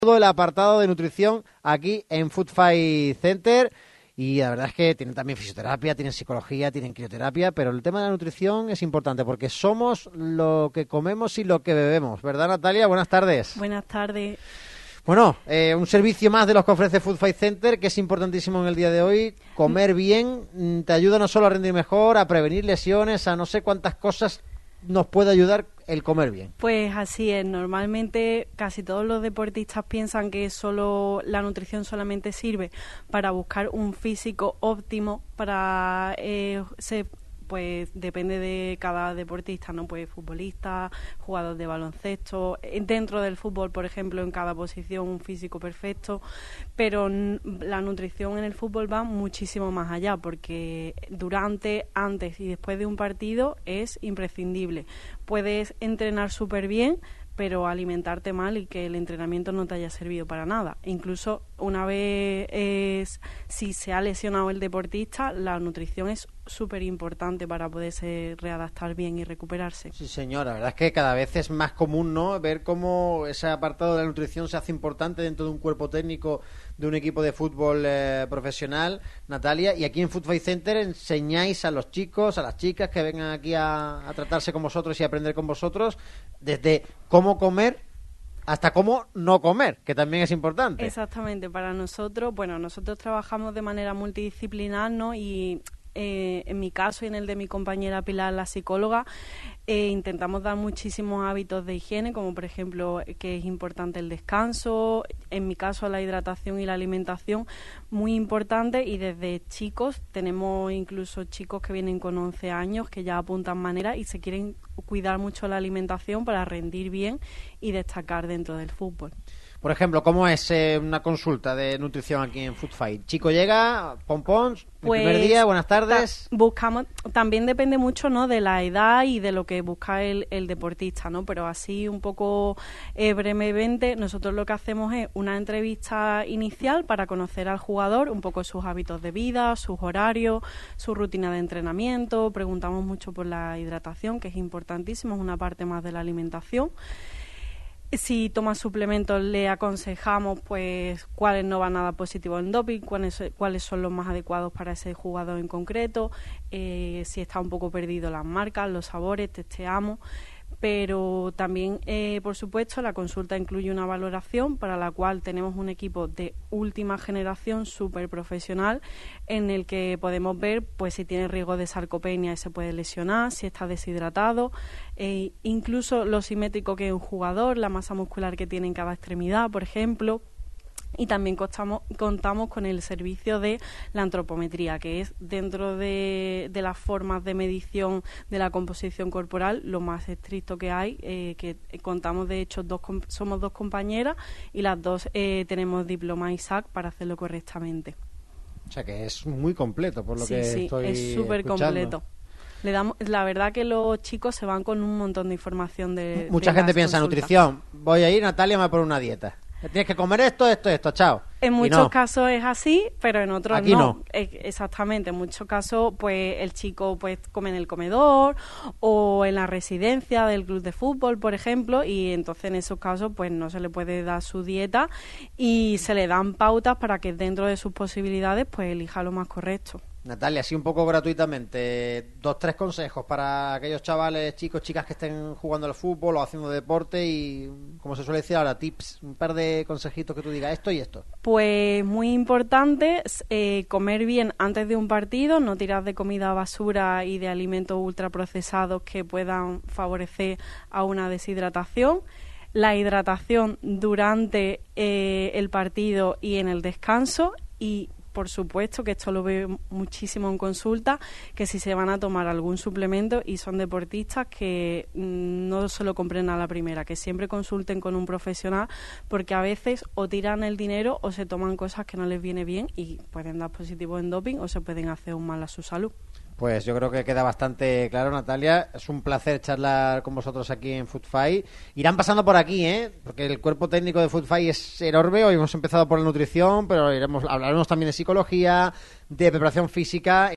todo el apartado de nutrición aquí en Food Fight Center. Y la verdad es que tienen también fisioterapia, tienen psicología, tienen crioterapia, pero el tema de la nutrición es importante porque somos lo que comemos y lo que bebemos, ¿verdad, Natalia? Buenas tardes. Buenas tardes. Bueno, un servicio más de los que ofrece Food Fight Center, que es importantísimo en el día de hoy. Comer bien te ayuda no solo a rendir mejor, a prevenir lesiones, a no sé cuántas cosas nos puede ayudar el comer bien. Pues así es. Normalmente casi todos los deportistas piensan que solo la nutrición solamente sirve para buscar un físico óptimo para pues depende de cada deportista, ¿no? Pues futbolista, jugador de baloncesto, dentro del fútbol, por ejemplo, en cada posición un físico perfecto, pero la nutrición en el fútbol va muchísimo más allá, porque durante, antes y después de un partido es imprescindible. Puedes entrenar súper bien, pero alimentarte mal y que el entrenamiento no te haya servido para nada. Incluso una vez si se ha lesionado el deportista, la nutrición es súper importante para poderse readaptar bien y recuperarse. Sí, señora, la verdad es que cada vez es más común, ¿no?, ver cómo ese apartado de la nutrición se hace importante dentro de un cuerpo técnico de un equipo de fútbol profesional, Natalia, y aquí en Food Fight Center enseñáis a los chicos, a las chicas que vengan aquí a tratarse con vosotros y a aprender con vosotros, desde cómo comer hasta cómo no comer, que también es importante. Exactamente, para nosotros, bueno, nosotros trabajamos de manera multidisciplinar, ¿no? Y en mi caso y en el de mi compañera Pilar, la psicóloga, intentamos dar muchísimos hábitos de higiene, como por ejemplo que es importante el descanso, en mi caso la hidratación y la alimentación, muy importante, y desde chicos tenemos incluso chicos que vienen con 11 años que ya apuntan manera y se quieren cuidar mucho la alimentación para rendir bien y destacar dentro del fútbol. Por ejemplo, ¿cómo es una consulta de nutrición aquí en Food Fight? Chico llega, pompons, pues, primer día, buenas tardes. Buscamos, también depende mucho, ¿no?, de la edad y de lo que busca el deportista, ¿no? Pero así un poco brevemente, nosotros lo que hacemos es una entrevista inicial para conocer al jugador, un poco sus hábitos de vida, sus horarios, su rutina de entrenamiento. Preguntamos mucho por la hidratación, que es importantísimo, es una parte más de la alimentación. Si toma suplementos, le aconsejamos pues cuáles no van a dar positivo en doping, cuáles son los más adecuados para ese jugador en concreto, si está un poco perdido las marcas, los sabores, testeamos. Pero también, por supuesto, la consulta incluye una valoración para la cual tenemos un equipo de última generación súper profesional en el que podemos ver pues si tiene riesgo de sarcopenia y se puede lesionar, si está deshidratado, incluso lo simétrico que es un jugador, la masa muscular que tiene en cada extremidad, por ejemplo. Y también contamos con el servicio de la antropometría, que es dentro de las formas de medición de la composición corporal lo más estricto que hay, que contamos, de hecho, somos dos compañeras y las dos tenemos diploma ISAC para hacerlo correctamente. O sea que es muy completo, por lo que estoy es súper completo. La verdad que los chicos se van con un montón de información de Mucha gente piensa, nutrición, voy a ir, Natalia me va a poner una dieta. Tienes que comer esto, chao. En muchos casos es así, pero en otros aquí no. Exactamente, en muchos casos pues el chico pues come en el comedor o en la residencia del club de fútbol, por ejemplo, y entonces en esos casos pues no se le puede dar su dieta y se le dan pautas para que dentro de sus posibilidades pues elija lo más correcto. Natalia, así un poco gratuitamente, 2-3 consejos para aquellos chavales, chicos, chicas que estén jugando al fútbol o haciendo deporte y, como se suele decir ahora, tips, un par de consejitos que tú digas esto y esto. Pues muy importante, comer bien antes de un partido, no tirar de comida basura y de alimentos ultraprocesados que puedan favorecer a una deshidratación. La hidratación durante el partido y en el descanso, y por supuesto, que esto lo veo muchísimo en consulta, que si se van a tomar algún suplemento y son deportistas, que no se lo compren a la primera, que siempre consulten con un profesional, porque a veces o tiran el dinero o se toman cosas que no les viene bien y pueden dar positivo en doping o se pueden hacer un mal a su salud. Pues yo creo que queda bastante claro, Natalia. Es un placer charlar con vosotros aquí en Food Fight. Irán pasando por aquí, porque el cuerpo técnico de Food Fight es enorme. Hoy hemos empezado por la nutrición, pero hablaremos también de psicología, de preparación física.